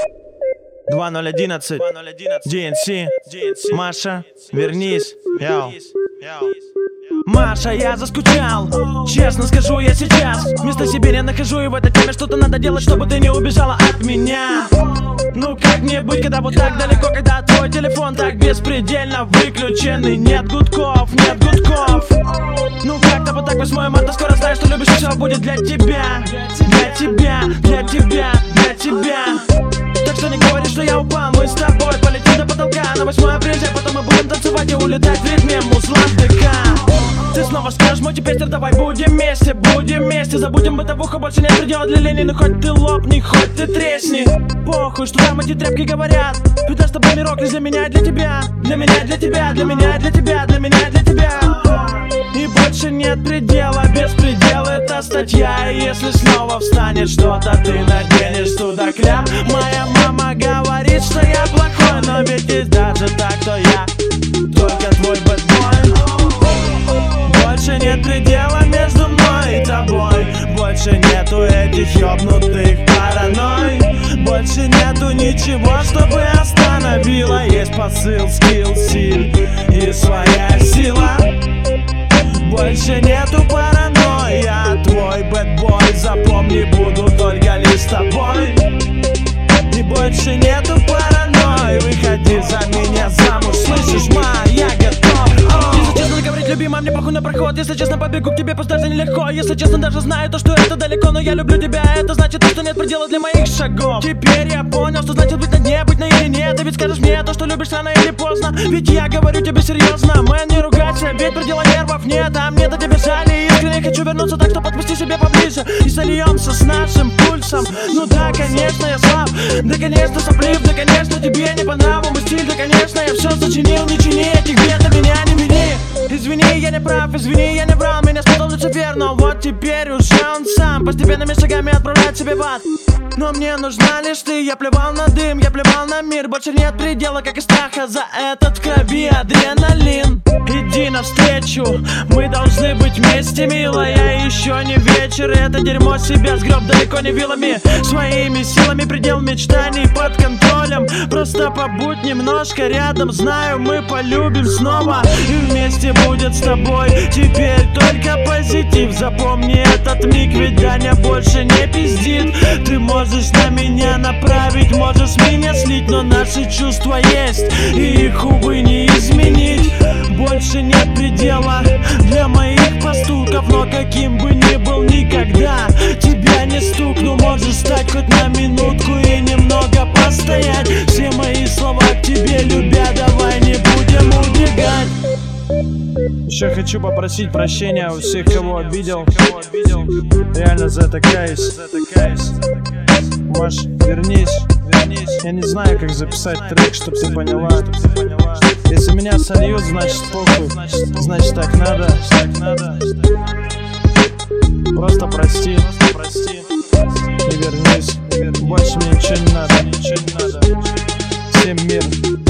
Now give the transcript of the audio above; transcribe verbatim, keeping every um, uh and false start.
два ноль одиннадцать ди эн си. Маша, вернись. Йоу. Маша, я заскучал, честно скажу я сейчас. Места себе не нахожу, и в этой теме что-то надо делать, чтобы ты не убежала от меня. Ну как мне быть, когда вот так далеко, когда твой телефон так беспредельно выключенный? Нет гудков, нет гудков. Ну как-то вот так, восьмое марта, скоро знаю, что любишь, и все будет для тебя. Для тебя, для тебя, для тебя. Так что не говори, что я упал, мы с тобой полетим до потолка на восьмое апреля, потом мы будем танцевать и улетать в ритме мусландыка. Ты снова скажешь, мой теперь давай будем вместе, будем вместе. Забудем бытовуху, больше нет предела для лени. Ну хоть ты лопни, хоть ты тресни. Похуй, что там эти тряпки говорят. Ведь с тобой мирок лишь для меня и для тебя. Для меня и для тебя, для меня и для тебя, для меня и для тебя. И больше нет предела, беспредел это статья. И если снова встанет что-то, ты наденешь туда кляп. Моя мама говорит, что я плохой, но ведь и даже так, то я только твой бэтбой. Больше нет предела между мной и тобой. Больше нету этих ёбнутых паранойй. Больше нету ничего, чтобы остановило. Есть посыл, скилл, силь и своя сила. Больше нету паранойи, я твой бэтбой. Запомни, буду только лишь с тобой. И больше нету паранойи. Выходи за меня замуж, слышишь, ма, я готов. Если честно говорить, любимая, мне похуй на проход. Если честно, побегу к тебе, пусть даже нелегко. Если честно, даже знаю то, что это далеко, но я люблю тебя, это значит то, что нет предела для моих шагов. Теперь я понял, что значит быть на дне, быть на или нет. Ты ведь скажешь мне то, что любишь рано или поздно. Ведь я говорю тебе серьезно, мэн, не ругайся, ведь предела нервов нет, а мне-то тебе жаль. И искренне хочу вернуться, так что подпусти себе поближе и сольемся с нашим пульсом. Ну да, конечно, я слаб, да, конечно, соплив, да, конечно, тебе не по нраву мой стиль, да, конечно, я все сочинил, не чини этих бед, а меня не вини. Извини, я не прав, извини, я не врал, меня спутал Люцифер, но вот теперь уже он сам постепенными шагами отправляет себе в ад. Но мне нужна лишь ты, я плевал на дым, я плевал на мир. Больше нет предела, как и страха, за этот в крови адреналин. Иди навстречу, мы должны быть вместе, милая. Еще не вечер, это дерьмо себя сгреб далеко не вилами. Своими силами предел мечтаний под контролем. Просто побудь немножко рядом, знаю, мы полюбим снова. И вместе будет с тобой теперь только позитив. Запомни этот миг, ведь Даня больше не пиздит. Ты можешь на меня направить, можешь меня слить, но наши чувства есть, и их, увы, не изменить. Больше нет предела для моих поступков, но каким бы ни был никогда тебя не стукну. Можешь стать хоть на минутку и немного постоять. Все мои слова к тебе, любя, давай не будем убегать. Еще хочу попросить прощения у всех, кого обидел. Реально за это каюсь. Маш, вернись. Я не знаю, как записать трек, чтоб ты поняла. Если меня сольют, значит похуй. Значит так надо. Просто прости. И вернись. Больше мне ничего не надо. Всем мир.